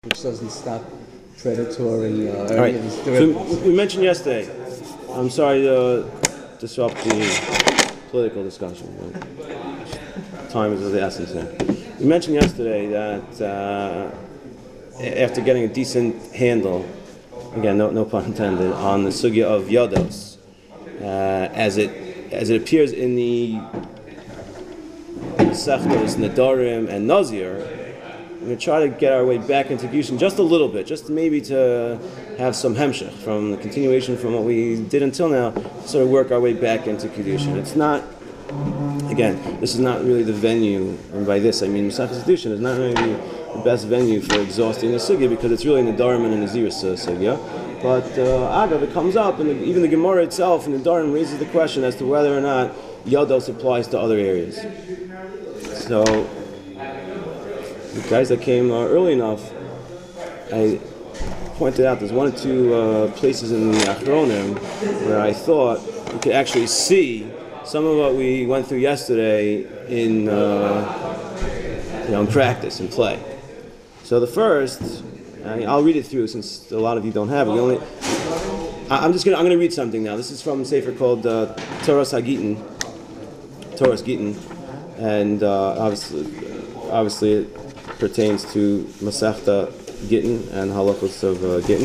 which doesn't stop predatory All right. So we mentioned yesterday. I'm sorry to disrupt the political discussion, but time is of the essence here. We mentioned yesterday that after getting a decent handle, again, no pun intended, on the sugya of yados, as it appears in the Sechtos, Nedarim, and Nazir. We're going to try to get our way back into Kedushin just a little bit, just maybe to have some hemshech from the continuation from what we did until now, sort of work our way back into Kedushin. It's not, again, this is not really the venue, and by this I mean Masechtas Kedushin is not really the best venue for exhausting the sugya because it's really Nedarim and Nazirus sugya. But Agav, it comes up, and even the Gemara itself in Nedarim raises the question as to whether or not Yados applies to other areas. So, the guys that came early enough, I pointed out there's one or two places in the Achronim where I thought you could actually see some of what we went through yesterday in practice and play. So the first, I'll read it through since a lot of you don't have it. I'm going to read something now. This is from a sefer called Toras Gittin, and obviously it pertains to Masechta Gittin and halachos of Gittin.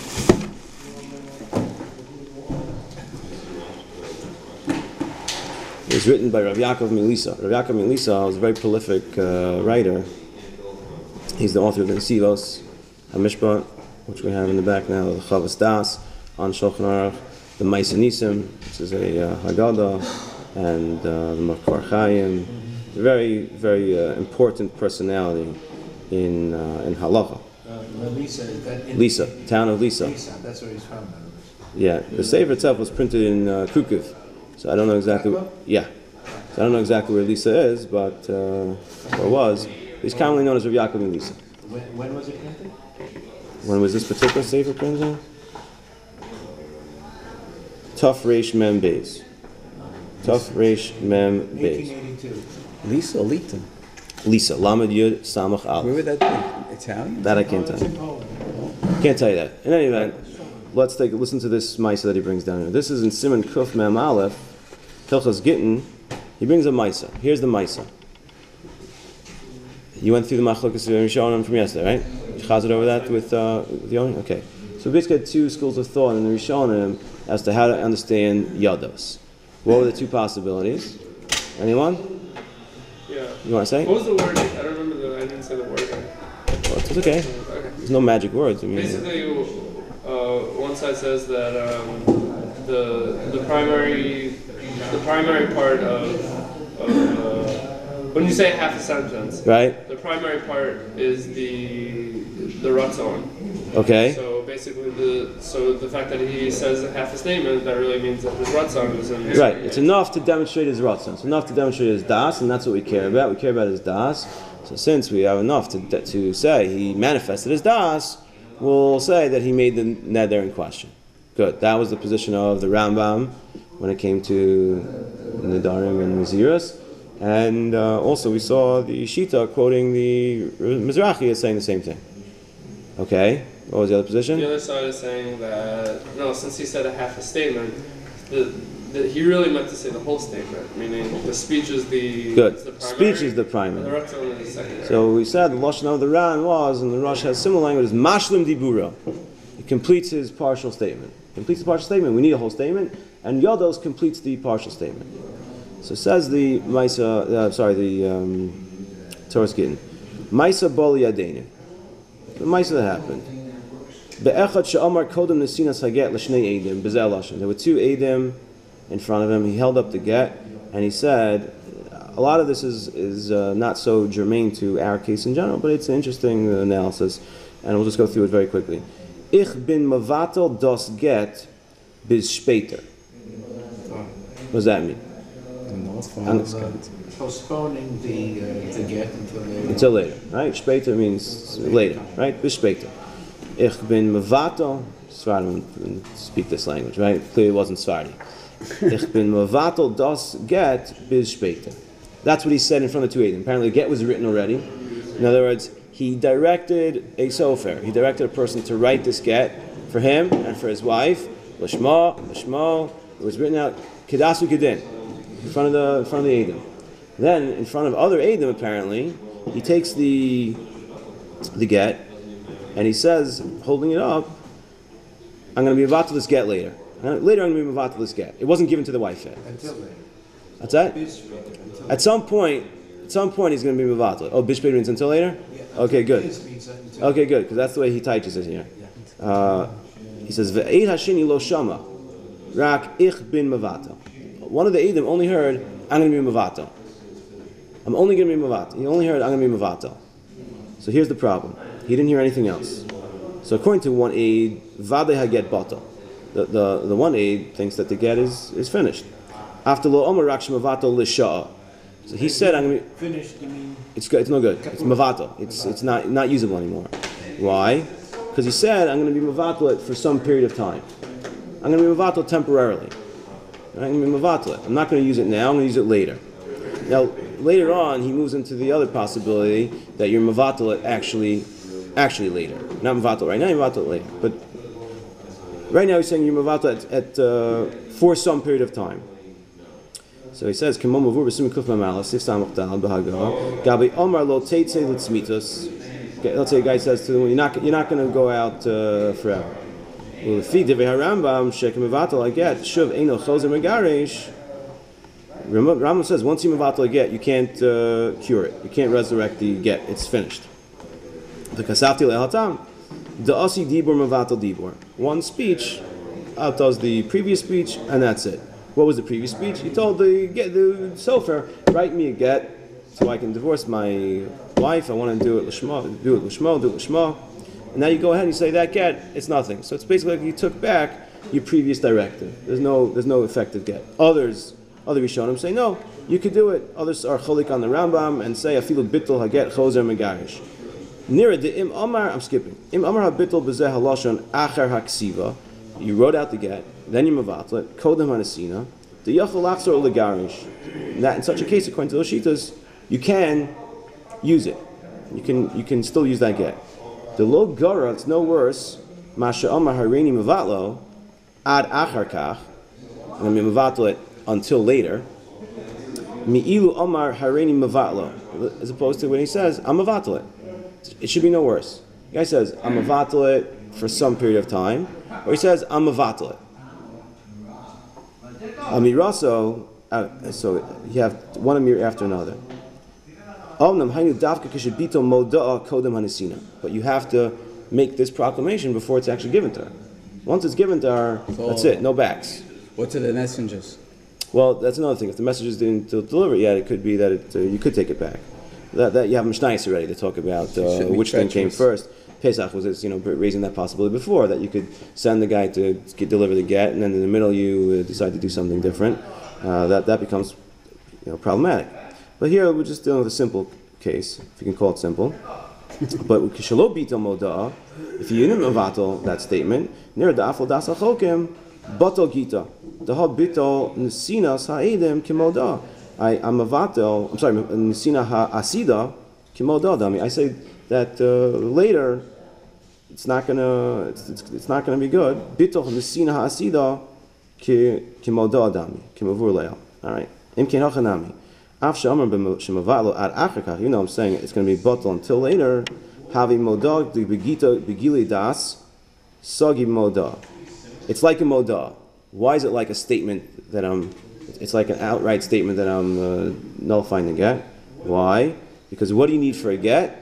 It was written by Rav Yaakov Milisa. Rav Yaakov Milisa was a very prolific writer. He's the author of the Nesivos HaMishpat, which we have in the back now, the Chavas Das, on Shulchan Aruch, the Ma'aseh Nisim, which is a Haggadah, and the Makor Chaim. A very, very important personality in halacha. Lisa, town of Lisa. That's where he's from. Yeah, the sefer itself was printed in Krukiv, so I don't know exactly. Yeah, so I don't know exactly where Lisa is, but or was. He's commonly known as Rav Yaakov and Lisa. When was it printed? When was this particular sefer printed? Tuf Reish Mem Beis. Tuf Reish Mem Beis. 1882. Lisa or Lita? Lisa, Lamed Yud Samach Aleph. Where would that be? Italian? That I can't tell you. Can't tell you that. In any event, let's listen to this Maisa that he brings down here. This is in Siman Kuf Mem Aleph, Hilchos Gittin. He brings a Maisa. Here's the Maisa. You went through the Machlokas Rishonim from yesterday, right? You chazed over that with Yoni? Okay. So we basically had two schools of thought in the Rishonim as to how to understand Yados. What were the two possibilities? Anyone? Yeah. You want to say? What was the word? I don't remember. I didn't say the word. Well, it's okay. Okay. There's no magic words. I mean, Basically, one side says that the primary part of when you say half a sentence, right? the primary part is the ratzon. Okay. So basically, the fact that he says half a statement, that really means that his ratzon is in. Right. It's enough to demonstrate his ratzon. It's enough to demonstrate his das, and that's what we care about. We care about his das. So since we have enough to say he manifested his das, we'll say that he made the neder in question. Good. That was the position of the Rambam when it came to Nedarim and Nazirus. And also we saw the Shita quoting the Mizrahi as saying the same thing. Okay, what was the other position? The other side is saying that, no, since he said a half a statement, he really meant to say the whole statement, meaning the speech is the Good. Is the primary, Speech is the primary. The ratzon is the secondary. So we said the Lashon of the Ran was, and the Rosh has similar language, is Mashlim Dibura. It completes his partial statement. Completes the partial statement, we need a whole statement, and Yados completes the partial statement. So says the Maisa, the Toras Gittin. Maisa Bol Yadeinu. The Maisa that happened. Be'echad she'amar kodem nesinas haget l'shnei edim b'zeh lashon. There were two edim in front of him. He held up the get and he said, a lot of this is not so germane to our case in general, but it's an interesting analysis, and we'll just go through it very quickly. Ich bin mavatel das get bis später. What does that mean? Postponing the get until later, right? Später means later, right? Bis später. Ich bin mevatel. Sfardim speak this language, right? Clearly it wasn't Sfardi. Ich bin mevatel das get bis später. That's what he said in front of two Eidim. Apparently the get was written already. In other words, he directed a sofer. He directed a person to write this get for him and for his wife. Lishma. It was written out Kedasu Kedin in front of the Edom. Then in front of other Edom, apparently, he takes the get and he says, holding it up, I'm going to be about to this get later. Later I'm going to be about to this get. It wasn't given to the wife yet. Until then. That's that? At some point he's going to be mevatel. Oh, bishpei means until later? Yeah. Okay, good. This means until. Okay, good, because that's the way he teaches it here. He says, Ve'ed hashini lo shama, rak ich bin mevatel. One of the Edom only heard, I'm going to be mevatel. I'm only going to be mevatel. He only heard, I'm going to be mevatel. So here's the problem. He didn't hear anything else. So according to one aid, vade haget batal. The one aid thinks that the get is finished. After lo omer rak shemavatal lisha'a. So he said, "I'm going to be Finished, you mean? It's no good. It's mavatal. It's not usable anymore. Why? Because he said, I'm going to be mavatal it for some period of time. I'm going to be mavatal temporarily. I'm going to be mavatal it. I'm not going to use it now. I'm going to use it later. Now later on, he moves into the other possibility that you're mavatal it actually later. Not mavatal right now. You're mavatal it later. But right now he's saying you're mavatal at for some period of time. So he says, "Kemo mavur b'sum kuf ma'malas sif samach dal b'hagah gabi omar lo teitze litzmitos." Let's say a guy says to him, "You're not going to go out forever." Well, if he divrei Harambam shekem mevatel I get shuv eino chozer megarish. Rambam says once you mevatel a get, you can't cure it. You can't resurrect the get. It's finished. The kasafti le'hatam the asi dibur mevatel dibur. One speech outdoes the previous speech, and that's it. What was the previous speech? He told the sofer, write me a get so I can divorce my wife. I want to do it l'shma, do it l'shma. And now you go ahead and you say that get, it's nothing. So it's basically like you took back your previous directive. There's no effective get. Other Rishonim say no, you could do it. Others are cholik on the Rambam and say afilu bittul haget chozer megarish. Nira de im amar, I'm skipping. Im amar habittul bezeh halashon acher haksiva. You wrote out the get, then you mevatel it, kodem hanasina, the yachol lachzor legarish. That in such a case, according to those shitas, you can use it. You can still use that get. The lo gara, it's no worse. Masha amar hareini mevatlo ad achar kach. I'm going to mevatel it until later. Mi'ilu amar hareini mevatlo, as opposed to when he says I'm mevatel it. It should be no worse. The guy says I'm mevatel it for some period of time. Or he says, I'm mevatel it. Amiraso, so you have one amir after another. But you have to make this proclamation before it's actually given to her. Once it's given to her, that's it, no backs. What to the messengers? Well, that's another thing. If the messengers didn't deliver it yet, it could be that you could take it back. That you have Mishnayos already to talk about which thing came first. Pesach was raising that possibility before, that you could send the guy to deliver the get, and then in the middle you decide to do something different. That becomes problematic. But here we're just dealing with a simple case, if you can call it simple. But kishalo bitel moda, if you didn't mevatel that statement, near the afal das achokim batal gita, the ha bitel nesinas ha'edem kimoda. I'm mevatel. I'm sorry, nesina ha'asida kimoda. Dami. I say that later it's not gonna be good. Bitul nesina ha'asida kimoda dami kimavur leil. All right. Im ken hachanami. Af she'amar b'shemavalo ad achakach. I'm saying it's going to be batal until later. Havi moda begili das sagi moda. It's like a moda. Why is it like a statement that it's like an outright statement that I'm nullifying the get? Why? Because what do you need for a get?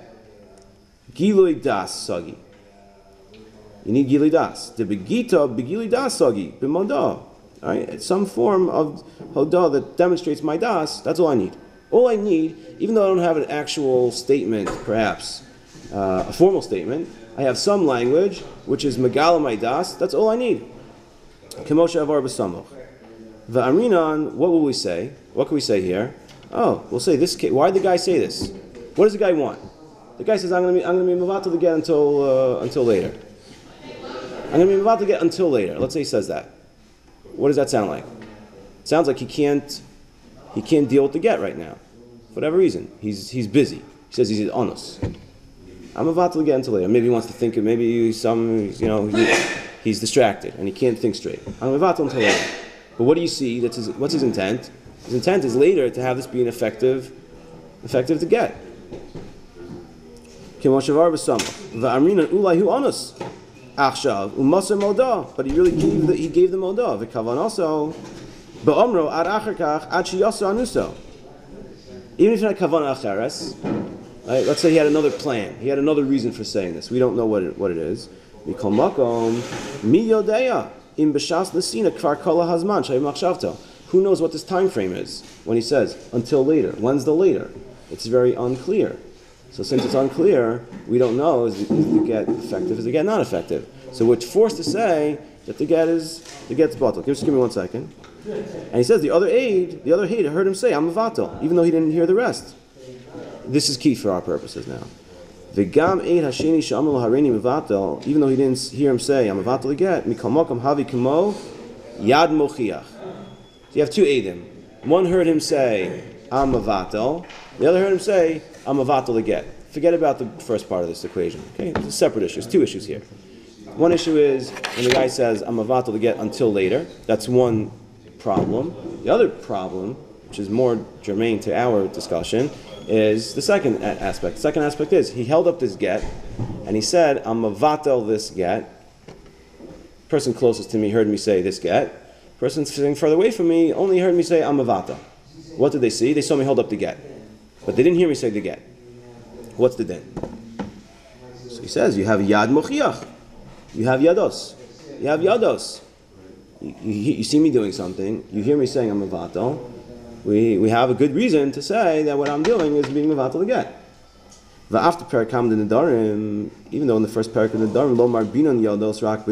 Gilui das sagi. You need gilui das. The begita begilui das sagi b'moda. All right, it's some form of hodah that demonstrates my das. That's all I need. All I need, even though I don't have an actual statement, perhaps a formal statement, I have some language which is megala my das. That's all I need. Kemosha avar b'samoch. V'amrinan. What will we say? What can we say here? Oh, we'll say this. Why did the guy say this? What does the guy want? The guy says, I'm going to be mevatel to get until later. I'm going to be mevatel to get until later. Let's say he says that. What does that sound like? It sounds like he can't deal with the get right now. For whatever reason. He's busy. He says he's honest. I'm about to get until later. Maybe he wants to think of he's distracted and he can't think straight. I'm about until later. But what do you see? What's his intent? His intent is later to have this be an effective to get. But he really gave the modah. Even if he had kavanah acheres, right? Let's say he had another plan. He had another reason for saying this. We don't know what it is. Mikol makom mi yodeya im b'shas nesina kvar kol hazman shay machshavto. Who knows what this time frame is when he says until later? When's the later? It's very unclear. So since it's unclear, we don't know is the get effective, is the get not effective. So we're forced to say that the get's batal. Just give me 1 second. And he says the other aid heard him say I'm mevatel, even though he didn't hear the rest. This is key for our purposes now. V'gam aid hasheni she'amar lo hareini mevatel, even though he didn't hear him say I'm mevatel the get, mikol makom havi kamo yad mochiach. So you have two aidim. One heard him say I'm mevatel. The other heard him say I'm mevatel the get. Forget about the first part of this equation. Okay, it's a separate issue. There's two issues here. One issue is when the guy says I'm mevatel the get until later. That's one problem. The other problem, which is more germane to our discussion, is the second aspect. The second aspect is he held up this get and he said, I'm mevatel this get. Person closest to me heard me say this get. Person sitting further away from me only heard me say, I'm mevatel. What did they see? They saw me hold up the get. But they didn't hear me say the get. What's the din? So he says, you have yad mochiach. You have yados. You have yados. You see me doing something, you hear me saying I'm mevatel, we have a good reason to say that what I'm doing is being mevatel the get. After parakam the nedarim, even though in the first parak of the nedarim, lo marbinon yados rak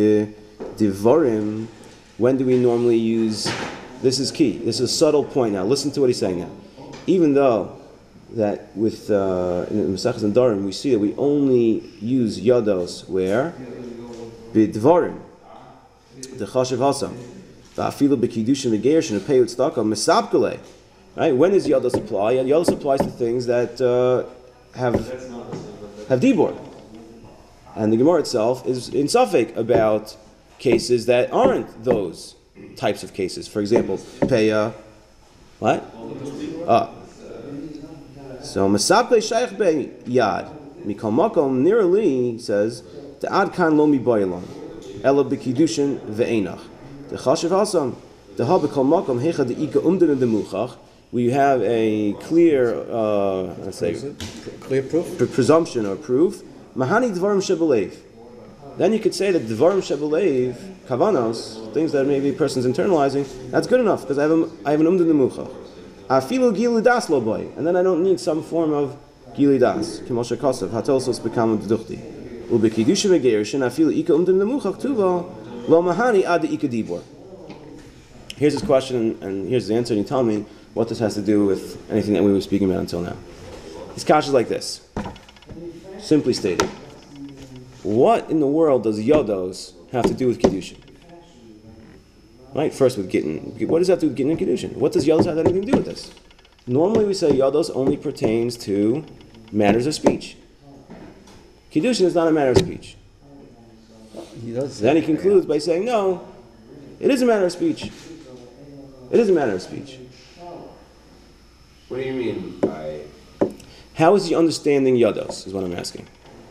b'divorim, when do we normally use, this is key, this is a subtle point now, listen to what he's saying now. Even though that with in Masechus Nedarim we see that we only use yados where? B'divorim. The chashiv hasam, va'afilu b'kiddushin v'gershin v'peyut tzedakah mesabkele. Right? When does yados apply? And yados applies to things that have dibur. And the Gemara itself is in safek about cases that aren't those types of cases. For example, peya, what? So mesabkele shaykh be yad mikol makom nearly says the ad kan lo mi boylon. Ela b'kiddushin ve'enach. The chashiv hasam, the habekol makom hecha de'ika umden de muchach, where you have a clear, Clear proof? presumption or proof. Mahani dvarim shebelev. Then you could say that dvarim shebelev, kavanos, things that maybe a person's internalizing, that's good enough because I have an umden de muchach. Afilu gili das lo boy, and then I don't need some form of gili das. K'moshe kosav hatosos bekam deduchti. Ubekidushin ve'gershin afilu ika umden lemuchach tuva lo mahani ad ika dibor. Here's his question, and here's the answer. And you tell me what this has to do with anything that we were speaking about until now. His kasha is like this. Simply stated, what in the world does yodos have to do with kiddushin? Right. First with gittin. What does that do with gittin and kiddushin? What does yodos have anything to do with this? Normally we say yodos only pertains to matters of speech. Kiddushin is not a matter of speech. Then he concludes by saying, no, it is a matter of speech. It is a matter of speech. What do you mean by... How is he understanding yodos, is what I'm asking.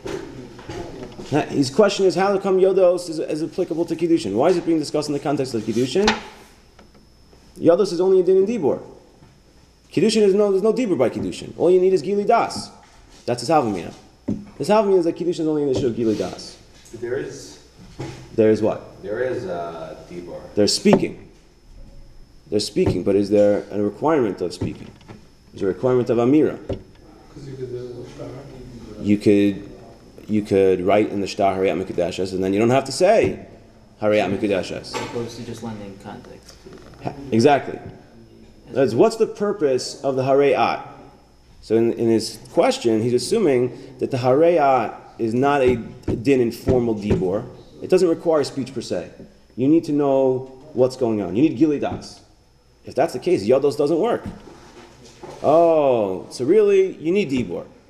His question is, how come yodos is applicable to Kiddushin? Why is it being discussed in the context of Kiddushin? Yodos is only a din in Dibur. Kiddushin there's no Dibur by Kiddushin. All you need is Gili Das. That's his Havamina. His Havamina is that Kiddushin is only an issue of Gili Das. There is what? There is Dibur. They're speaking. They're speaking, but is there a requirement of speaking? Is there a requirement of Amira? You could write in the Shtar Harayat Mikudeshes, and then you don't have to say Harayat Mikudeshes. As opposed to just lending context. Exactly. That's what's the purpose of the Harayat? So in his question, he's assuming that the Harayat is not a din in formal dibor. It doesn't require speech per se. You need to know what's going on. You need Gili Das. If that's the case, Yodos doesn't work. Oh, so really, you need dibor.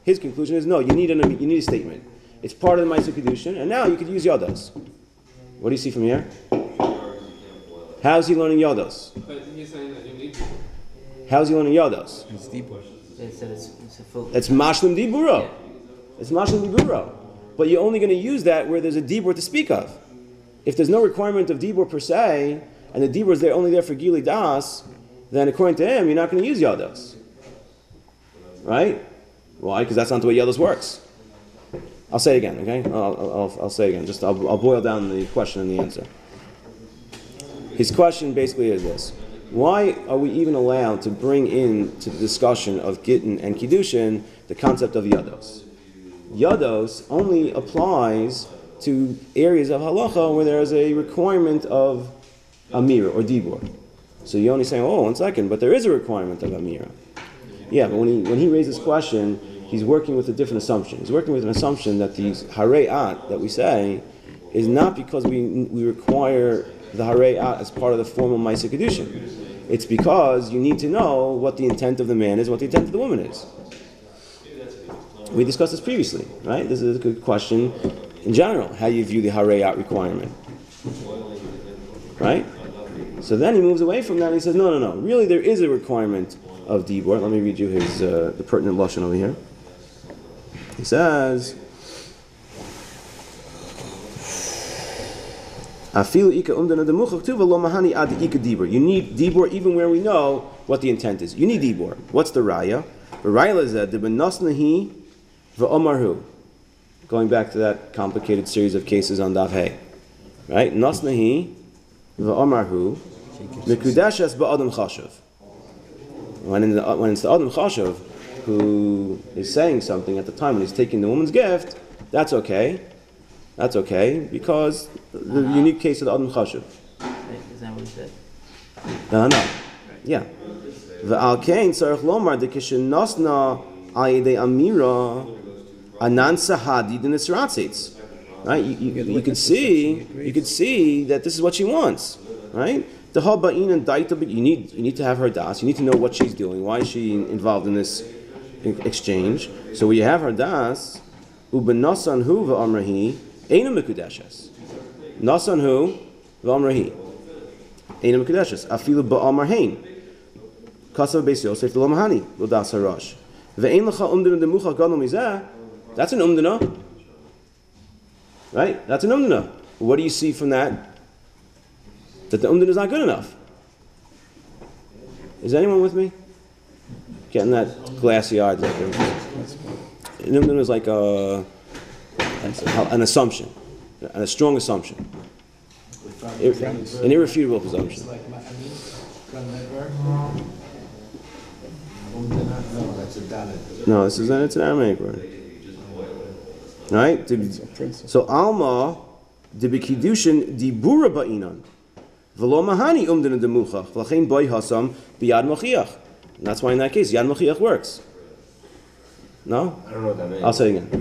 His conclusion is no. You need a statement. It's part of the Ma'aser Kedushin, and now you could use Yados. What do you see from here? How is he learning Yados? But he's saying that you need. How is he learning Yados? It's deeper. They said it's a full. It's Mashlim Diburo. Yeah. It's Mashlim Diburo. But you're only going to use that where there's a Dibur to speak of. If there's no requirement of Dibur per se, and the Dibur is only there for Gili Das, then according to him, you're not going to use Yados. Right? Why? Because that's not the way Yados works. I'll say it again, okay? I'll say it again. I'll boil down the question and the answer. His question basically is this. Why are we even allowed to bring into the discussion of Gittin and Kiddushin the concept of Yados? Yados only applies to areas of halacha where there is a requirement of Amira or Dibur. So you're only saying, oh, 1 second, but there is a requirement of Amira. Yeah, but when he raises this question, he's working with a different assumption. He's working with an assumption that the Harei-at that we say is not because we require the Harei-at as part of the formal Ma'aser Kedushin. It's because you need to know what the intent of the man is, what the intent of the woman is. We discussed this previously, right? This is a good question in general, how you view the Harei-at requirement. Right? So then he moves away from that and he says, no. Really there is a requirement of Dibur. Let me read you his the pertinent lashon over here. He says, you need Dibur even where we know what the intent is. You need Dibur. What's the raya? The raya is that the benasnahi v'omarhu. Going back to that complicated series of cases on Daf Hey. Right? Nasnahi v'omarhu mikudeshes ba'adam chashav. When it's the Adam Chashav who is saying something at the time when he's taking the woman's gift, that's okay. That's okay because the unique case of the Adam Chashav. Is that what he said? No. Yeah. V'al kein tzarich lomar de kishenasna al yedei amira anan sahadi de nisratzitz. Right? You could see that this is what she wants. Right? The haba'in and daita, you need to have her das. You need to know what she's doing. Why is she involved in this exchange? So when you have her das, ubenasan hu v'amrahi eina mikudeshes. Nasan hu v'amrahi eina mikudeshes. Afilu ba'amar hein. Kasav beis Yosef lo mahani lo das harash. Ve'ein lecha umdana demucha gadol mizeh. That's an umdana, right? That's an umdana. What do you see from that? That the umdana is not good enough. Is anyone with me? Getting that glassy-eyed look. An umdana is like an assumption, and a strong assumption, an irrefutable presumption. Like ma'amin from that verb? No, that's a dalet. No, it's an Aramaic word. Right? So Alma de Bikidushin dibura ba'inan. V'lo mahani umdana demuchach. V'lachein boy hasam biyad machiach. And that's why in that case, yad machiach works. No? I don't know what that means. I'll say it again.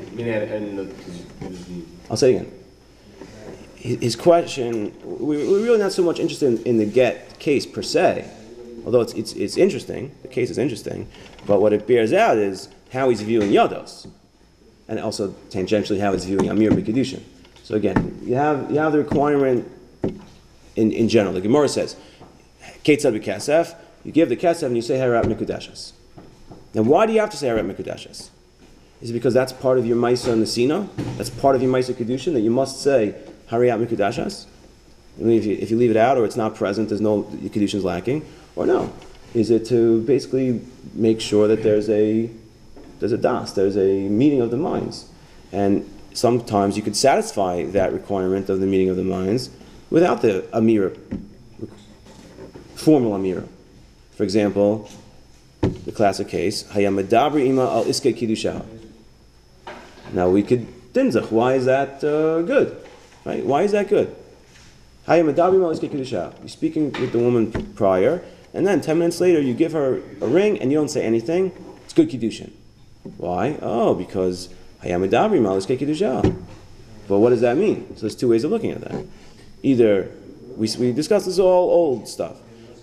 I'll say it again. His question, we're really not so much interested in the get case per se, although it's interesting, the case is interesting, but what it bears out is how he's viewing Yados, and also tangentially how he's viewing Amir B'Kedushin. So again, you have the requirement in general. The Gemara says, Ketzad B'Kasef, you give the Kasef and you say Harat Mikudeshes. Now why do you have to say Harat Mikudeshes? Is it because that's part of your Maisa Nesina? That's part of your Maisa Kedushin that you must say Harat Mikudeshes? I mean, if you leave it out or it's not present, there's no Kedushin is lacking, or no? Is it to basically make sure that there's a das, there's a meeting of the minds, and sometimes you could satisfy that requirement of the meeting of the minds without the amira, formal amira. For example, the classic case, Hayamadabri ima al iske kiddusha. Now we could dinzach. Why is that good? Right? Why is that good? Hayamadabri ima al iske kiddusha. You're speaking with the woman prior, and then 10 minutes later you give her a ring and you don't say anything. It's good kiddushin. Why? Oh, because Hayamadabri ima al iske kiddusha. But what does that mean? So there's two ways of looking at that. Either we discussed this all old stuff.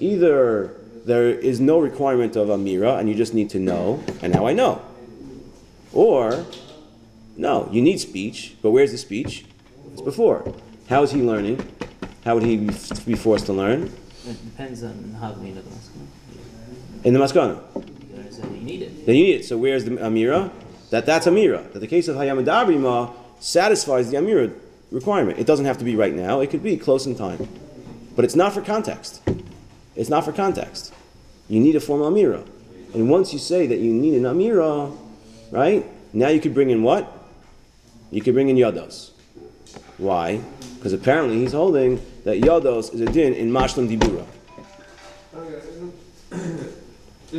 Either there is no requirement of Amira and you just need to know, and now I know. Or, no, you need speech, but where's the speech? It's before. How is he learning? How would he be forced to learn? It depends on how we look at the In the maskana. You need it. Then you need it. So where's the amira? That's amira. That the case of hayam adabrima satisfies the amira requirement. It doesn't have to be right now. It could be close in time. But it's not for context. It's not for context. You need a formal amira. And once you say that you need an amira, right? Now you could bring in what? You could bring in yados. Why? Because apparently he's holding that yados is a din in mashlam dibura. Okay,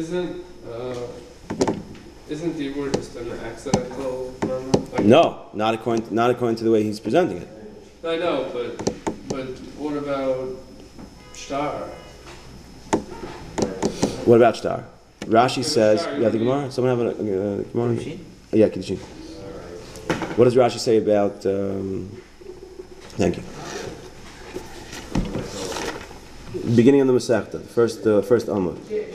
isn't dibur just an accidental moment? Like, No, not according to the way he's presenting it. I know, but what about shtar? What about shtar? Rashi Yeah, says, shtar, you have the you- Gemara? Someone have a Gemara? Kiddushin? Yeah, Kiddushin. What does Rashi say about, thank you. Beginning of the Masechta, first Amud.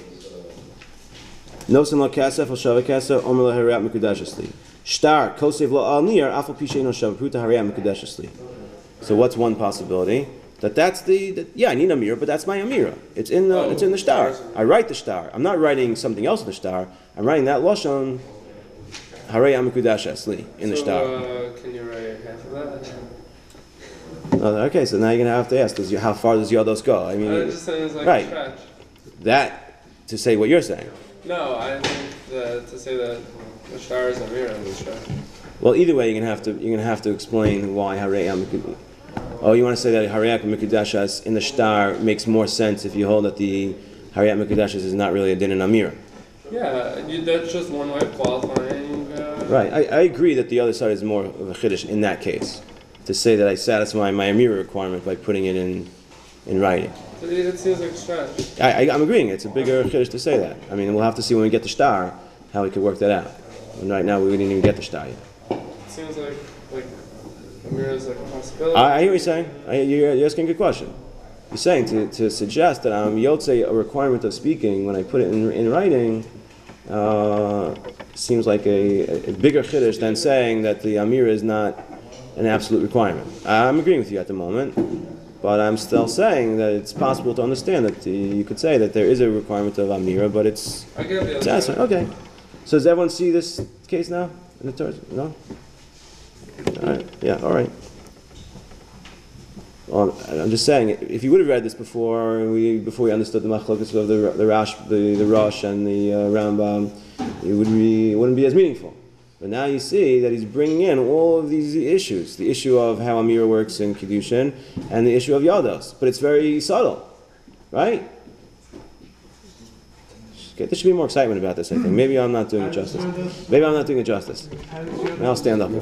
Nosen lo kasef al shava kasef, omer lo hariat mekudeshesli. Shtar, kosev lo al nir, afal pishe no shava, pruta hariat mekudeshesli. So what's one possibility? That's I need a mirror, but that's my amira. It's in the shtar. I write the shtar. I'm not writing something else in the shtar. I'm writing that lashon harei amikudash esli in the shtar. Can you write half of that? Okay, so now you're gonna have to ask: how far does yados go? I mean, I'm just saying it's like right. a stretch. That to say what you're saying. No, I think that to say that the shtar is a mirror in the stretch. Well, either way, you're gonna have to explain why harei amikudash. Oh, you want to say that Harei Mikudashas in the shtar makes more sense if you hold that the Harei Mikudashas is not really a din and amira. Yeah, that's just one way of qualifying. Right. I agree that the other side is more of a chiddush in that case, to say that I satisfy my amira requirement by putting it in writing. It seems like a stretch. I'm agreeing. It's a bigger chiddush to say that. I mean, we'll have to see when we get the shtar how we could work that out. And right now we didn't even get the shtar yet. It seems like a mirror is like a possibility. I hear what you're saying. You're asking a good question. You're saying to suggest that I'm yotze a requirement of speaking when I put it in writing seems like a bigger chiddush than saying that the amira is not an absolute requirement. I'm agreeing with you at the moment, but I'm still saying that it's possible to understand that you could say that there is a requirement of amira, but it's I get the other satisfying. Okay. So does everyone see this case now? In the Torah? No? All right. Yeah. All right. Well, I'm just saying, if you would have read this before we understood the machlokas of the Rosh and the Rambam, it wouldn't be as meaningful. But now you see that he's bringing in all of these issues: the issue of how amira works in Kiddushin, and the issue of yados. But it's very subtle, right? Okay, there should be more excitement about this, I think. Maybe I'm not doing it justice. Maybe I'm not doing it justice. I'll stand up.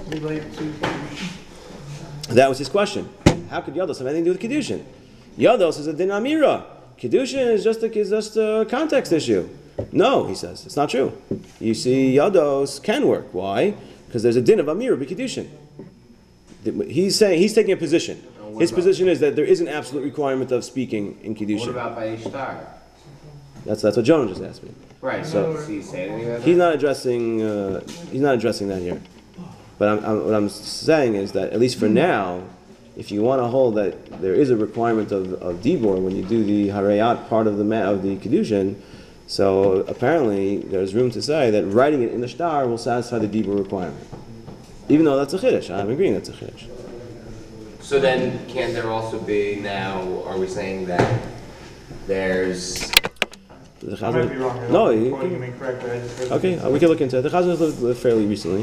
That was his question. How could yados have anything to do with Kiddushin? Yados is a din amira. Kiddushin is just a context issue. No, he says. It's not true. You see, yados can work. Why? Because there's a din of amira b'Kiddushin. He's taking a position. His position is that there is an absolute requirement of speaking in Kiddushin. What about by Ishtar? That's what Jonah just asked me. Right, so does he say anything about He's that? not addressing that here. But what I'm saying is that at least for now, if you want to hold that there is a requirement of dibur when you do the harayat part of the Kiddushin, so apparently there's room to say that writing it in the shtar will satisfy the dibur requirement. Even though that's a chiddush, I'm agreeing that's a chiddush. So then, can there also be now, are we saying that there's... The I might be wrong here. No, I'm you quoting can, him incorrectly. I just heard okay, we can look into it. The Chazon lived fairly recently.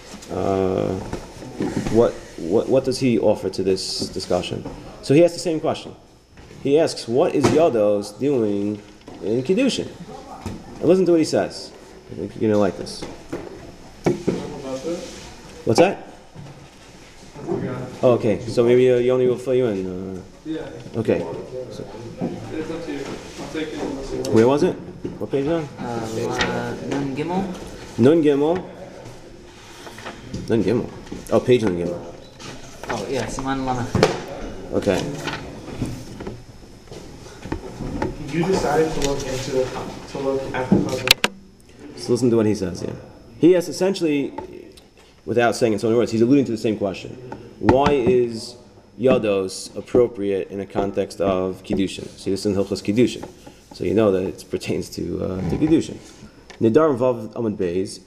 What does he offer to this discussion? So he asks the same question. He asks, what is Yados doing in Kiddushin? And listen to what he says. I think you're going to like this. What's that? Oh, okay, so maybe Yoni will fill you in. Yeah, Okay. it's up to you. I'll take it. Where was it? What page on? Nun Gimel. Nun Gimel. Nun Gimel. Oh, page Nun Gimel. Oh yeah, Siman Lama. Okay. You decided to look at the puzzle. So listen to what he says here. He has essentially, without saying in so many words, he's alluding to the same question. Why is Yados appropriate in a context of Kiddushin? See, this is in Hilchos Kiddushin. So you know that it pertains to Kiddushin. Nidar Vav Amud Beis,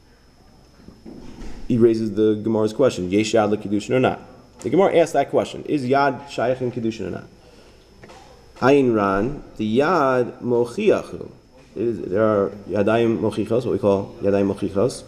he raises the Gemara's question, Yesh Yad Kiddushin or not? The Gemara asks that question, is Yad Shaykh in Kiddushin or not? Ayin Ran, the Yad Mochiachu. There are Yadayim Mochichos, what we call Yadayim Mochichos.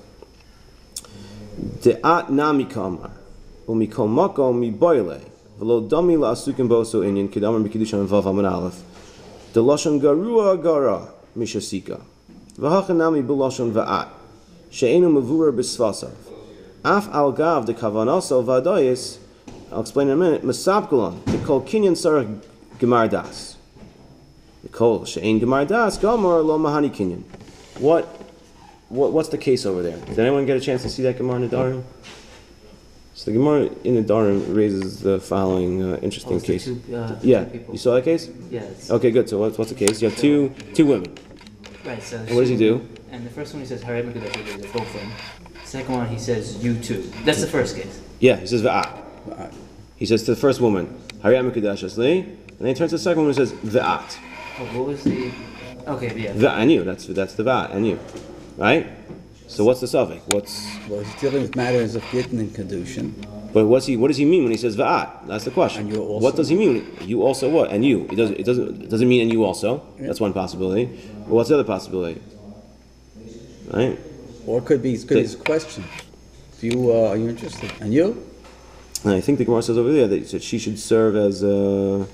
De'at Nami Kamar, Umikol Makom Mi Boile, Velo Dami La Asukim Boso Inyan, Kedamar Mikidushan and Vav Amud Aleph. The Lashon Garua Gara, Mishasika. V'hachanami b'lashon va'at. She'enu mevurah b'svasav. Af al gav de kavanaso v'adayis. I'll explain in a minute. Masabkulon. The kol kinyan sarach gemar das. The kol she'en gemar das. Gamar lo mahani kinyan. What's the case over there? Did anyone get a chance to see that Gemara in the Darim? So the Gemara in the Darim raises the following interesting case. Two Yeah, people. you saw that case? Yes. Okay, good. So what's the case? You have two women. Right, so And what does he do? And the first one he says, Harei Mekudesh, the full thing. Second one he says, you too. That's the first case. Yeah, he says va'at. He says to the first woman, Harei Mekudesh Asli, and then he turns to the second woman and says va'at. Oh, what was the... Okay, yeah. Va'at and you. That's the va'at and you, right? So what's the suffix? Well, he's dealing with matters of Gittin and Kedushin. But what does he mean when he says va'at? That's the question. And you also. What does he mean? You also what? And you. It doesn't mean and you also. Yeah. That's one possibility. But what's the other possibility? Right? Or it could be his question. If you are you interested? And you? And I think the Gemara says over there that she should serve as va'at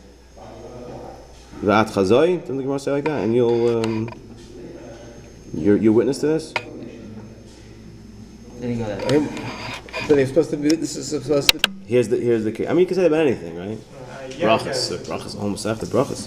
chazoi. Doesn't the Gemara say like that? And you'll you're witness to this. Then you go that. But they're supposed to be witnesses. Supposed to. Here's the case. I mean, you can say that about anything, right? Brachas, almost after brachas.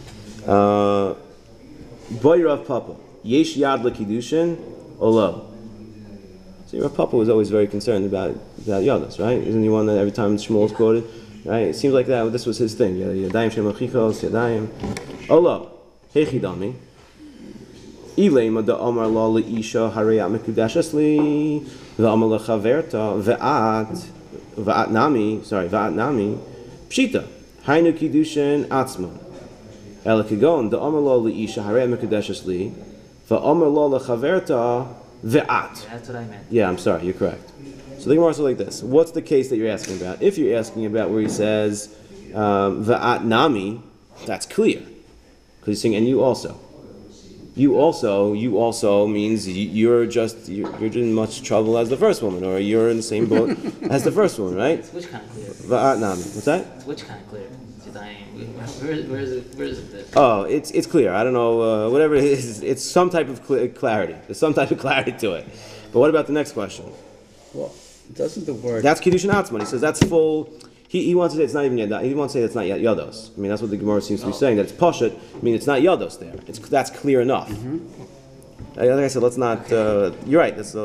Boy Rav Papa, yesh yad lekidushin, olo. See, Rav Papa was always very concerned about yadas, right? Isn't he one that every time Shmuel is quoted, right? It seems like that. This was his thing. Yadayim shem achichos, yadayim, olo, hechidami. Ilema da Omar la leisha harayat mekudesh li v'amar lechaverta va'at nami pshita hainu kiddushin atzman el kagon da Omar la leisha harayat mekudesh li v'amar la lechaverta va'at. That's what I meant. Yeah, I'm sorry, you're correct. So the Gemara is like this: what's the case that you're asking about? If you're asking about where he says va'at nami, that's clear because he's saying and you also. You also means you're in much trouble as the first woman, or you're in the same boat as the first woman, right? Which kind of clear? What's that? Which kind of clear? Where is it? This? Oh, it's clear. I don't know, whatever it is, it's some type of clarity. There's some type of clarity to it. But what about the next question? Well, doesn't the word? That's Kiddushin Atzman. He says that's full. He wants to say it's not even Yados. He wants to say it's not Yados. I mean, that's what the Gemara seems to be saying, that it's Pashut. I mean, it's not Yados there. That's clear enough. Like I said, let's not... you're right. That's...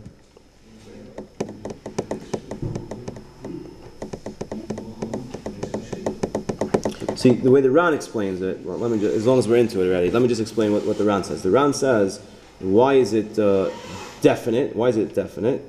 See, the way the Ran explains it, well, let me just, as long as we're into it already, let me just explain what the Ran says. The Ran says, why is it definite? Why is it definite?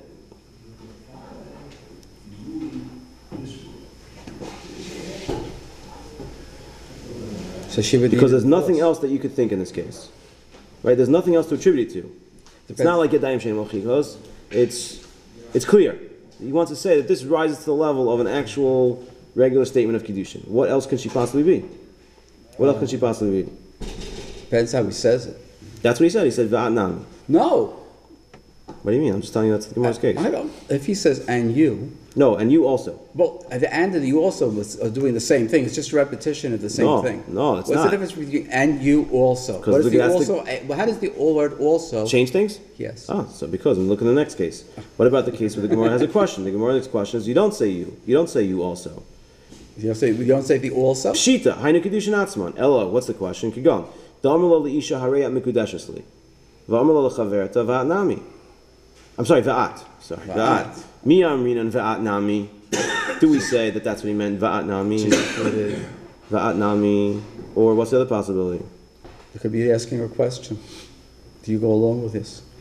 Because there's nothing else that you could think in this case, right? There's nothing else to attribute it to. It's not like Yadayim Shein Mochichos. It's clear. He wants to say that this rises to the level of an actual regular statement of Kiddushin. What else can she possibly be? What else can she possibly be? Depends how he says it. That's what he said. He said Va'at Nami. No. What do you mean? I'm just telling you that's the Gemara's case. I don't. If he says and you. No, and you also. Well, at the end of the you also was doing the same thing. It's just a repetition of the same thing. No, it's What's not. the difference between and you also? What is the also? How does the word also change things? Yes. So because I'm looking at the next case. What about the case where the Gemara has a question? The Gemara's question is you don't say you. You don't say you also. You don't say the also? Shita, Hainu Kiddushin Atzman. Ella, what's the question? Kigon. Da'amar lo leisha harayat mekudeshes li. Va'amar lo lechaverta va'at nami. I'm sorry, va'at. Va'at. Mi amrinan va'at nami. Do we say that that's what he meant? Va'at nami. Va'at nami. Or what's the other possibility? You could be asking a question. Do you go along with this?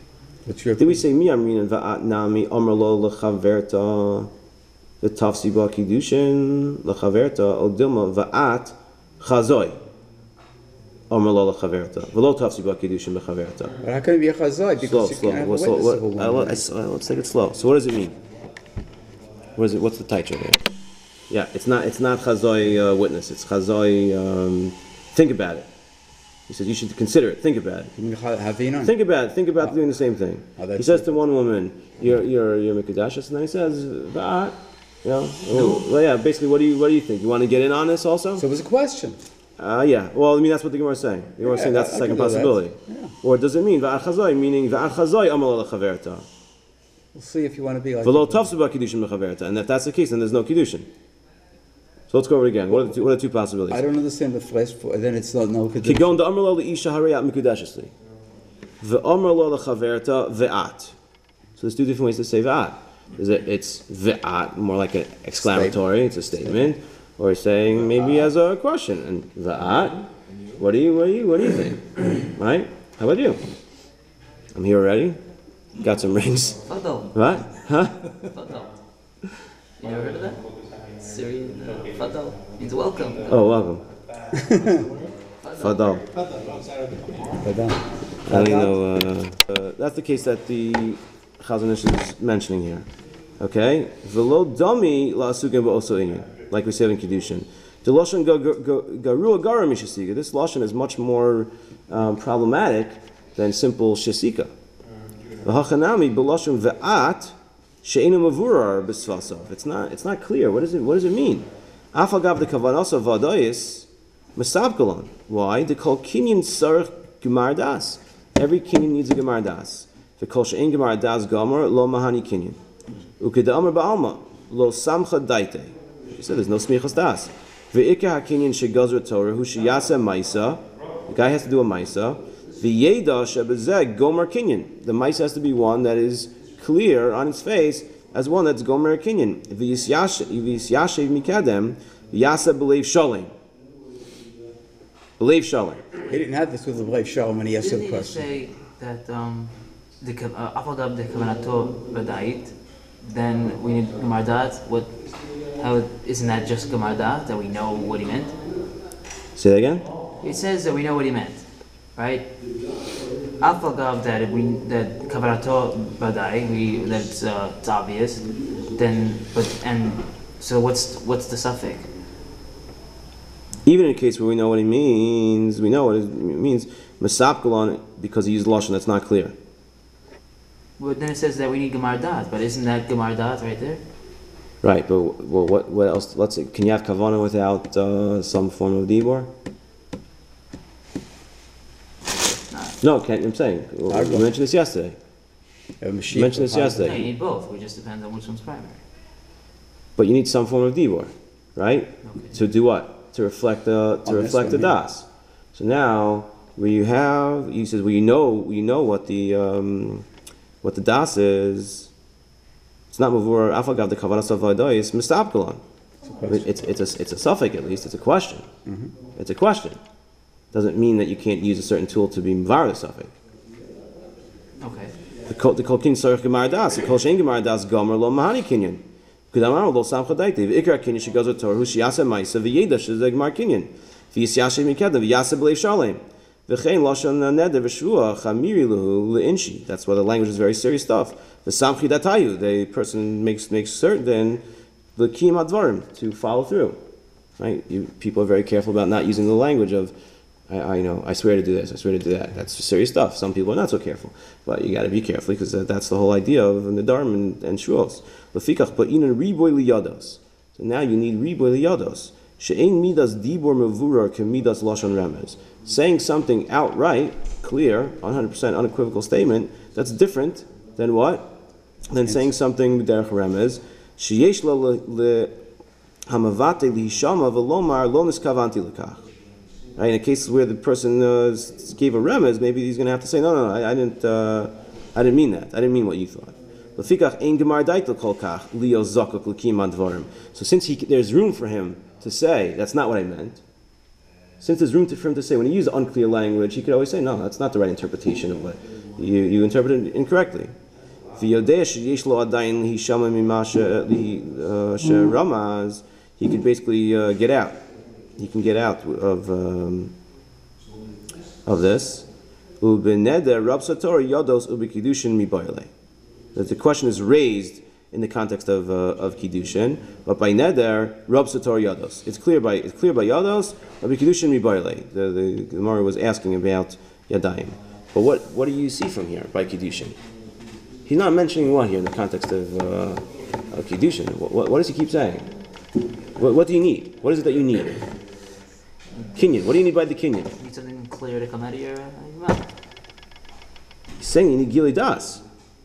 What's your Did we say mi amrin va'at nami amar lo lechaverta v'tafsi ba kiddushin lechaverta o dilma va'at chazoi amar lo lechaverta v'lo tafsi ba kiddushin lechaverta. But how can it be a chazai? Because you can't have a witness of a woman. Let's take it slow. So what does it mean? What is it? What's the taitra there? Yeah, it's not chazoi witness. It's chazoi. Think about it. He says you should consider it. Think about it. Think about it. Think about doing the same thing. He says to one woman, "You're mikudashis," and then he says, "Va'at." You know, well, yeah. Basically, what do you think? You want to get in on this also? So it was a question. Yeah. Well, I mean, that's what the Gemara is saying. The Gemara is saying that's the second possibility. Yeah. Or does it mean va'at chazoi, meaning va'at chazoi amal lechaverta? We'll see if you want to be like. V'lo tafsu ba kiddushin lechaverta, and if that's the case, then there's no kiddushin. So let's go over it again. What are the two possibilities? I don't understand the phrase. Then it's not no kedushin. Kigon da amar lo leisha harayat mikudashesli, ve'amar lo lechaverta ve'at. So there's two different ways to say ve'at. It's ve'at, more like an exclamatory. It's a statement, or he's saying maybe as a question. And ve'at, what do you think? Right? How about you? I'm here already. Got some rings. Fadal. What? Huh? Fadal. You never heard of that? Syrian Fadal means welcome. Oh, welcome. Fadal. I don't even know. That's the case that the Chazon Ish is mentioning here. Okay? V'lo dami la'asukim ba'oso inyan, like we said in Kiddushin. The lashon garua gara mishasika. This lashon is much more problematic than simple shasika. V'hachanami b'lashon ve'at she'enu mavurar b'svasav. It's not clear. What does it mean? Afagav the kavanasa v'adayis masabkalon. Why? The kol kinyan sarach gemar das. Every kinyan needs a gemar das. V'kol she'en gemar das gomer lo mahani kinyan. Ukedamar ba'alma lo samcha daite. He said there's no smichas das. V'ikah hakinyan she'gazra Torah hu sheyaseh maisa. The guy has to do a maisa. V'yeda shebezeh gomer kinyan. The maisa has to be one that is clear on its face as one that's gomer kinyan. V'yisyashev mikadem v'yaseh b'leiv shalem. B'leiv shalem. He didn't have this with the B'leiv Shalom when he asked the Didn't he question. say that afagav the kavanato badait, then we need gemar dat? Isn't that just gemar dat that we know what he meant? Say that again? It says that we know what he meant, right? Afagav that kavanato badai, it's obvious. Then, so what's the suffix? Even in a case where we know what he means, we know what it means, Masapkalon, because he used Lashon that's not clear. But then it says that we need gemar dat, but isn't that gemar dat right there? Right, but what else? Let's say, can you have Kavanah without some form of Dibor? No, I'm saying. We mentioned this yesterday. No, you need both. It just depends on which one's primary. But you need some form of Dibor, right? Okay. To do what? To reflect the das. So now where you have, he says, well, you know what the das is. It's not mavur afagav the kavanas of v'adayis mistabkalon. It's a suffix at least. It's a question. Mm-hmm. It's a question. Doesn't mean that you can't use a certain tool to be mavar the suffix. Okay. The kol kin sarich gemar das. The kol shein gemar das gomer lo mahani kinyan. K'damar lo samcha daite. V'ikar kinyan shegozer Torah hu sheyaseh ma'isa v'yeda shezeh gemar kinyan. V'yisyashev mikadem v'yaseh b'leiv shalem. V'chein lashon neder v'shvua chamiri lehu le'inshi. That's why the language is very serious stuff. V'samchi datayu. The person makes certain the kiyum advarim to follow through. Right? People are very careful about not using the language of I swear to do this, I swear to do that. That's serious stuff. Some people are not so careful, but you got to be careful because that's the whole idea of nedarim and shuos. Lefikach ba'inen riboy liyados. So now you need riboy liyados. She'ein midas dibor mevurar kemidas lashon remez. Saying something outright, clear, 100% unequivocal statement, that's different than what? Than saying something derech remez. Sheyesh le hamavate lihishama v'lomar lo niskavanti lekach. Right, in cases where the person gave a remez, maybe he's going to have to say, no, I didn't mean that. I didn't mean what you thought. So since there's room for him to say, that's not what I meant. Since there's room for him to say, when he uses unclear language, he could always say, no, that's not the right interpretation of you interpreted it incorrectly. He could basically get out. He can get out of this. That the question is raised in the context of kiddushin, but by neder rab sator yados. It's clear by yados. Kiddushin mibayle. The Gemara was asking about yadayim. But what do you see from here by kiddushin? He's not mentioning what here in the context of kiddushin. What does he keep saying? What do you need? What is it that you need? Kinyan. What do you need by the kinyan? You need something clear to come out of your mouth. He's saying you need gili das.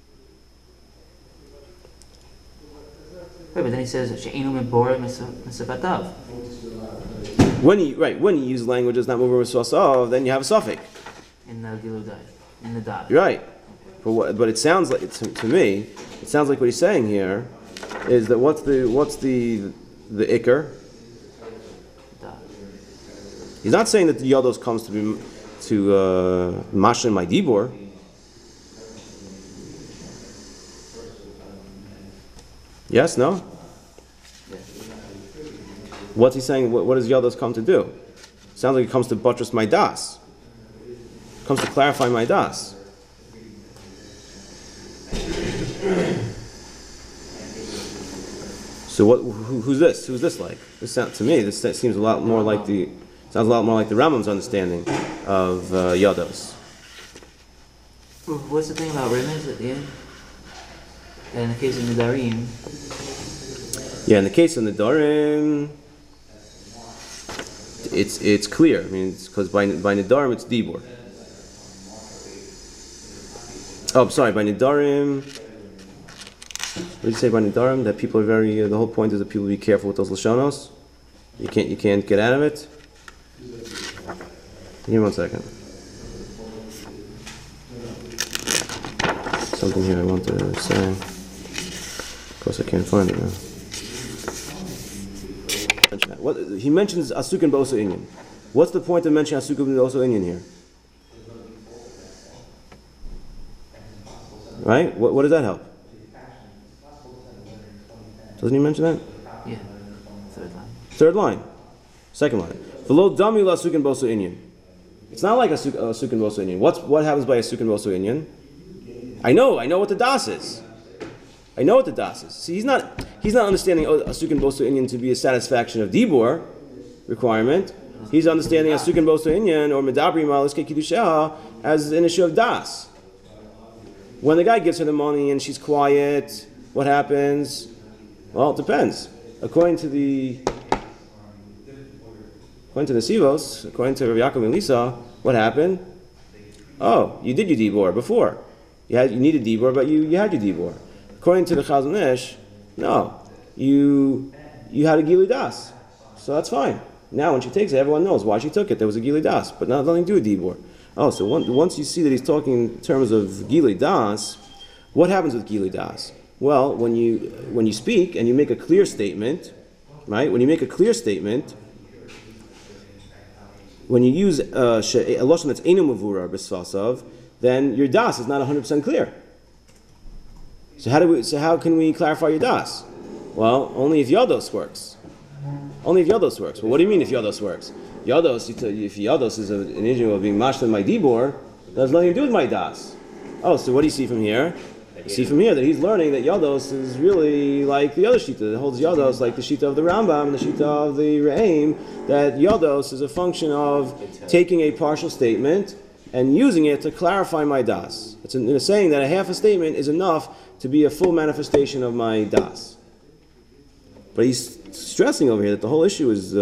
Right, but then he says she'enu mebor misafatav. When you use language that's not moving with swasav, then you have a suffix. In the giludai, in the dot. Right. But it sounds like to me, it sounds like what he's saying here is that what's the ikr? Dot. He's not saying that the yados comes to mashin my dibor. Yes, no? Yeah. What's he saying? What does yados come to do? Sounds like it comes to buttress my das. It comes to clarify my das. So who's this? Who's this like? To me, this seems a lot more like the Rambam's understanding of yados. What's the thing about remez at the end? And in the case of Nidarim. Yeah, in the case of Nidarim, it's clear. I mean, it's because by Nidarim it's dibur. Oh, sorry. By Nidarim, what did you say by Nidarim? That people are very. The whole point is that people be careful with those lashonos. You can't get out of it. Give me 1 second. Something here I want to say. Of course, I can't find it now. He mentions asuk and boso inyan. What's the point of mentioning asuk and boso inyan here? Right? What does that help? Doesn't he mention that? Yeah. Third line. Third line. Second line. V'lo dami l'asuk and boso inyan. It's not like asuk and boso inyan. What happens by asuk and boso inyan? I know what the das is. I know what the das is. See, he's not understanding asuk and boso inyan to be a satisfaction of dibur requirement. He's understanding asuk and boso inyan or medabri maliske kiddusha as an issue of das. When the guy gives her the money and she's quiet, what happens? Well, it depends. According to the Sivos, according to Rav Yaakov and Lisa, what happened? Oh, you did your dibur before. You needed dibur, but you had your dibur. According to the Chazon Ish, no, you had a gili das, so that's fine. Now when she takes it, everyone knows why she took it. There was a gili das, but nothing to do with dibur. Oh, so once you see that he's talking in terms of gili das, what happens with gili das? Well, when you speak and you make a clear statement, right? When you make a clear statement, when you use a lashon that's einu mavura b'sfasav, then your das is not 100% clear. So how can we clarify your das? Well, only if yados works. Only if yados works. Well, what do you mean if yados works? Yados, if yados is an issue of being mashlan my dibor, that has nothing to do with my das. Oh, so what do you see from here? You see from here that he's learning that yados is really like the other shita that holds yados like the shita of the Rambam and the shita of the Re'im, that yados is a function of taking a partial statement and using it to clarify my das. It's saying that a half a statement is enough to be a full manifestation of my das. But he's stressing over here that the whole issue is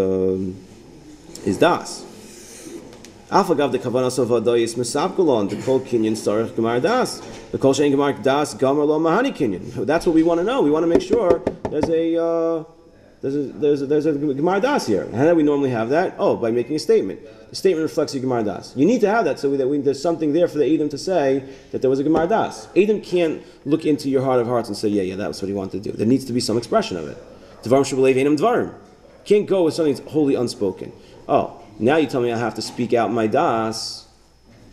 das. Afagav the kavanas of adoyis mesapkulon the kol kinyan sarich gemar das the kol shein gemar das gamer lo mahani kinyan. That's what we want to know. We want to make sure there's a gemar das here. How do we normally have that? Oh, by making a statement. The statement reflects a gemar das. You need to have that so that there's something there for the Edom to say that there was a gemar das. Edom can't look into your heart of hearts and say, yeah, that's what he wanted to do. There needs to be some expression of it. Dvarim shebelev einam dvarim. Can't go with something that's wholly unspoken. Oh, now you tell me I have to speak out my das,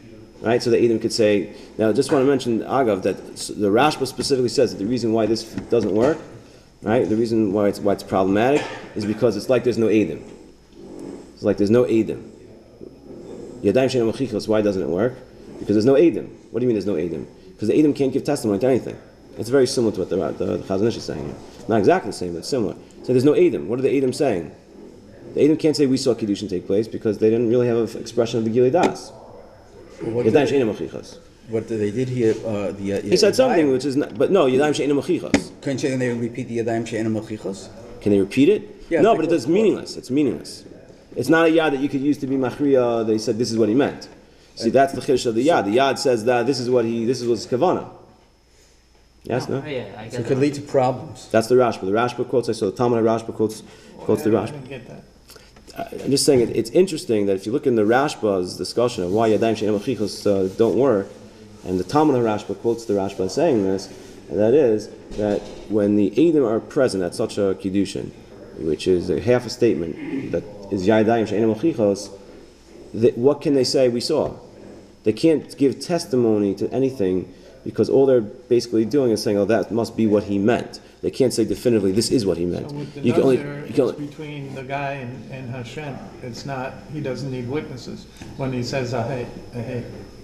right? So the Edom could say, now I just want to mention, Agav, that the Rashba specifically says that the reason why this doesn't work, right? The reason why it's problematic is because it's like there's no Edom. It's like there's no Edom. Yadayim she'eino mechichos, why doesn't it work? Because there's no Edom. What do you mean there's no Edom? Because the Edom can't give testimony to anything. It's very similar to what the Chazon Ish is saying here. Not exactly the same, but similar. So there's no Edom. What are the Edom saying? The Edom can't say we saw Kiddushin take place because they didn't really have an expression of the Gilei Das. Yadayim she'eino mechichos. What they did here, He said something which is not, but no, Yadayim she'eino mechichos. Couldn't you then they repeat the Yadayim she'eino mechichos? Can they repeat it? Yeah, no, but it's meaningless. It's meaningless. It's not a yad that you could use to be machriya. They said this is what he meant. See, that's the chiddush of the yad. The yad says that this is what his kavanah. Yes, no? Yeah, I So get it could that. lead to problems. That's the Rashba. The Rashba quotes. I saw the Talmud Rashba quotes the I Rashba. didn't get that. I'm just saying it's interesting that if you look in the Rashba's discussion of why Yadayim she'eino mechichos don't work, and the Talmud Rashba quotes the Rashba saying this, and that is that when the Edom are present at such a kiddushin, which is a half a statement that is Yadayim she'eino mechichos, what can they say we saw? They can't give testimony to anything because all they're basically doing is saying, oh, that must be what he meant. They can't say definitively, this is what he meant. So with the You can only, Nazir, you can it's between the guy and Hashem. It's not, he doesn't need witnesses. When he says, I hate.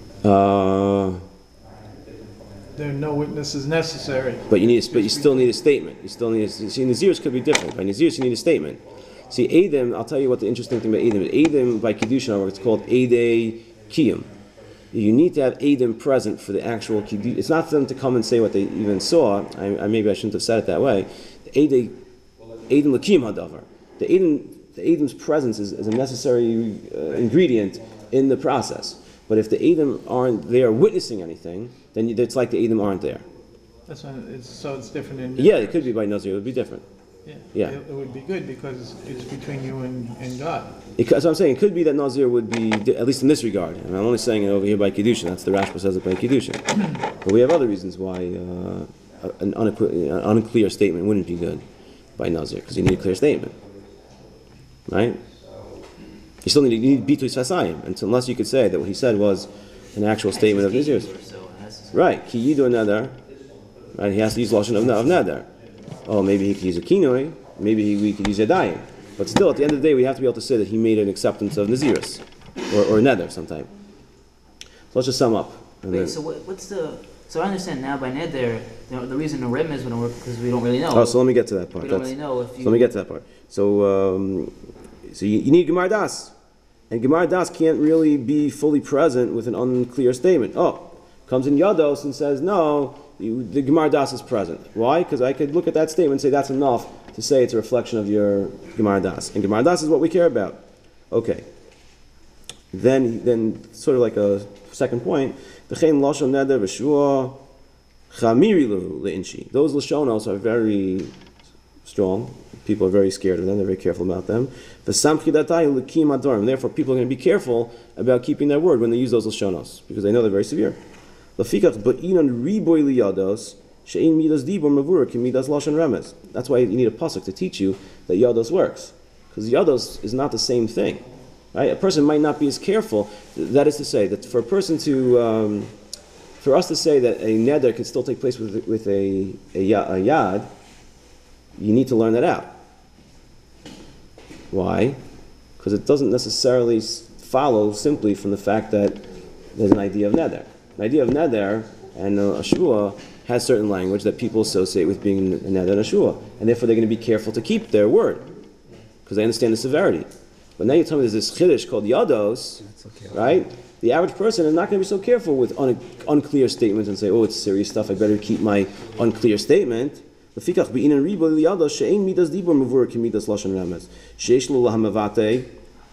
There are no witnesses necessary. but you still need a statement. You still need. See, Naziris could be different. By Naziris, you need a statement. See, Edom. I'll tell you what the interesting thing about Edom is. Edom by Kiddushin, it's called Edei Kiyum. You need to have Edom present for the actual Kiddush. It's not for them to come and say what they even saw. Maybe I shouldn't have said it that way. Edom L'Kiyum Hadavar. The Edom's presence is a necessary ingredient in the process. But if the Edom aren't there witnessing anything, then it's like the Edom aren't there. That's when it's different in. Yeah, it could be by Nazir. It would be different. Yeah. It would be good because it's between you and God. So I'm saying it could be that Nazir would be, at least in this regard, and I'm only saying it over here by Kiddushin, that's the Rashba says it by Kiddushin. But we have other reasons why an unclear statement wouldn't be good by Nazir, because you need a clear statement. Right? You still need Bitui Sasayim, unless you could say that what he said was an actual statement of Nazir's. Right, Ki Yidu Neder, right, he has to use Lashon of Neder. Oh, maybe he could use a Kinoi, maybe we could use Yadayim. But still, at the end of the day, we have to be able to say that he made an acceptance of Naziris, or Neder sometime. So let's just sum up. Wait, so what's the... So I understand now by Neder, the reason the Remez wouldn't work because we don't really know. Oh, so let me get to that part. We don't really know if you... So let me get to that part. So, you need Gemar Das. And Gemar Das can't really be fully present with an unclear statement. Oh, comes in Yados and says, no, the Gemar Das is present. Why? Because I could look at that statement and say that's enough to say it's a reflection of your Gemar Das. And Gemar Das is what we care about. Okay. Then sort of like a second point, V'chein Lashon Neder V'shua Chamirilu Le'inshi. Those Lashonos are very strong. People are very scared of them. They're very careful about them. Therefore, people are going to be careful about keeping their word when they use those Lashonos, because they know they're very severe. That's why you need a pasuk to teach you that Yados works, because Yados is not the same thing, right? A person might not be as careful. That is to say that for a person to, for us to say that a neder can still take place with a yad, you need to learn that out. Why? Because it doesn't necessarily follow simply from the fact that there's an idea of neder. An idea of neder and a shua has certain language that people associate with being a neder and a shua, and therefore they're going to be careful to keep their word because they understand the severity. But now you tell me there's this chiddush called yados, right? The average person is not going to be so careful with unclear statements and say, "Oh, it's serious stuff. I better keep my unclear statement." Lefikach be'inan ribo liyados she'ein midas dibur mevur k'midas lashon ramez she'esh lo lahamavate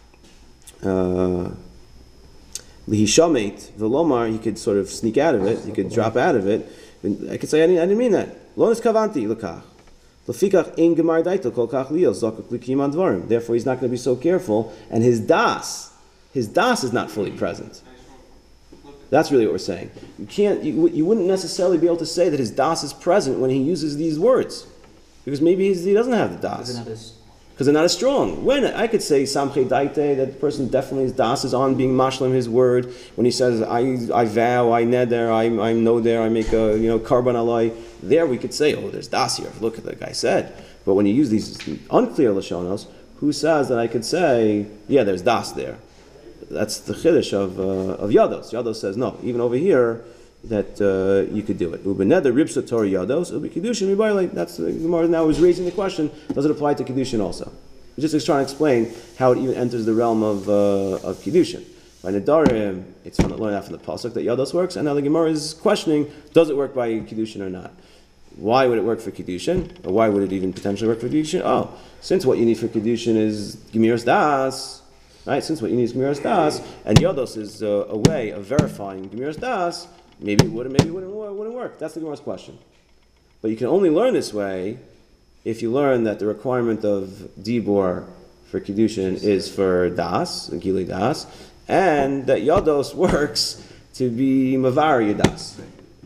lihishamet v'lomar. He could sort of sneak out of it. He could drop out of it. I could say, I didn't mean that. Lo niskavanti lekach. Lefikach ein gemar daito kol kach liyos zakuk likim advarim. Therefore, he's not going to be so careful, and his das is not fully present. That's really what we're saying. You wouldn't necessarily be able to say that his das is present when he uses these words, because maybe he doesn't have the das. Doesn't have his because they're not as strong. When I could say samche daite, that the person definitely is das is on being mashlim his word. When he says I vow, I neder, I know there, I make a karban alai. There we could say, oh, there's das here. Look at the guy said. But when you use these unclear lashonos, who says that I could say, yeah, there's das there? That's the chiddush of Yados. Yados says no. Even over here, that you could do it. Ubeneder ribsa Torah Yados ubi kedushin mibaylei. That's the Gemara now is raising the question: does it apply to kedushin also? Just trying to explain how it even enters the realm of kedushin. By nedarim, it's learned out from the pasuk that Yados works, and now the Gemara is questioning: does it work by kedushin or not? Why would it work for kedushin, or why would it even potentially work for kedushin? Oh, since what you need for kedushin is gemiras das. Right? Since what you need is Gemiras Das, and Yodos is a way of verifying Gemiras Das, maybe it would, maybe it wouldn't work. That's the Gemara's question. But you can only learn this way if you learn that the requirement of Dibor for Kiddushin is for Das, Gili Das, and that Yodos works to be Mavari Das.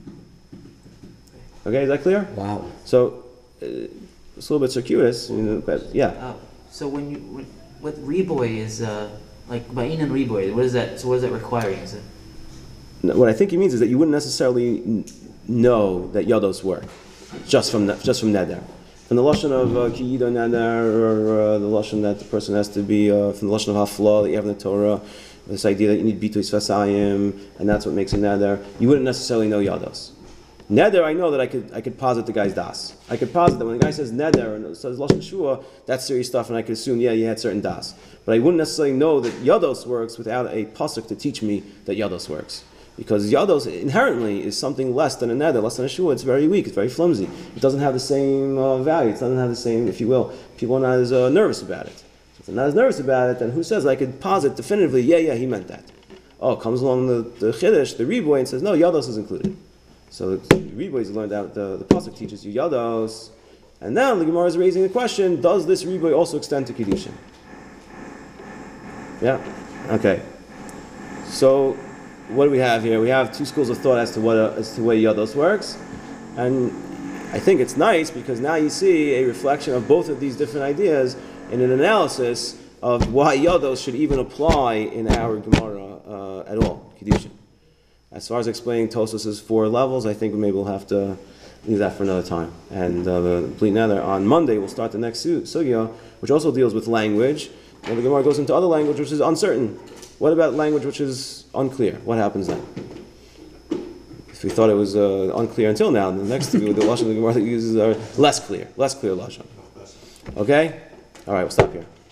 Okay, is that clear? Wow. So, it's a little bit circuitous, but yeah. So what riboy is like ba'in and riboy? What is that? So what is that requiring? Is it? What I think he means is that you wouldn't necessarily know that Yados work just from neder. From the lashon of ki'ido neder, or the lashon that the person has to be from the lashon of hafla that you have in the Torah, this idea that you need bituis vasayim, and that's what makes a neder. You wouldn't necessarily know Yados. Neder, I know that I could posit the guy's das. I could posit that when the guy says neder and says lashon shua, that's serious stuff, and I could assume, yeah, you had certain das. But I wouldn't necessarily know that Yados works without a pasuk to teach me that Yados works. Because Yados inherently is something less than a neder, less than a shua. It's very weak, it's very flimsy. It doesn't have the same value, it doesn't have the same, if you will, people are not as nervous about it. So if they're not as nervous about it, then who says I could posit definitively, yeah, he meant that. Oh, comes along the chiddush, the riboy, and says, no, Yados is included. So the riboy learned out, the pasuk teaches you Yados, and now the Gemara is raising the question, does this riboy also extend to Kiddushin? Yeah? Okay. So, what do we have here? We have two schools of thought as to way Yados works, and I think it's nice because now you see a reflection of both of these different ideas in an analysis of why Yados should even apply in our Gemara at all, Kiddushin. As far as explaining Tosos's 4 levels, I think maybe we'll have to leave that for another time. And complete nether on Monday we'll start the next sugya, which also deals with language. And the Gemara goes into other language which is uncertain. What about language which is unclear? What happens then? If we thought it was unclear until now, the next the lashon the Gemara that uses are less clear lashon. Okay? All right, we'll stop here.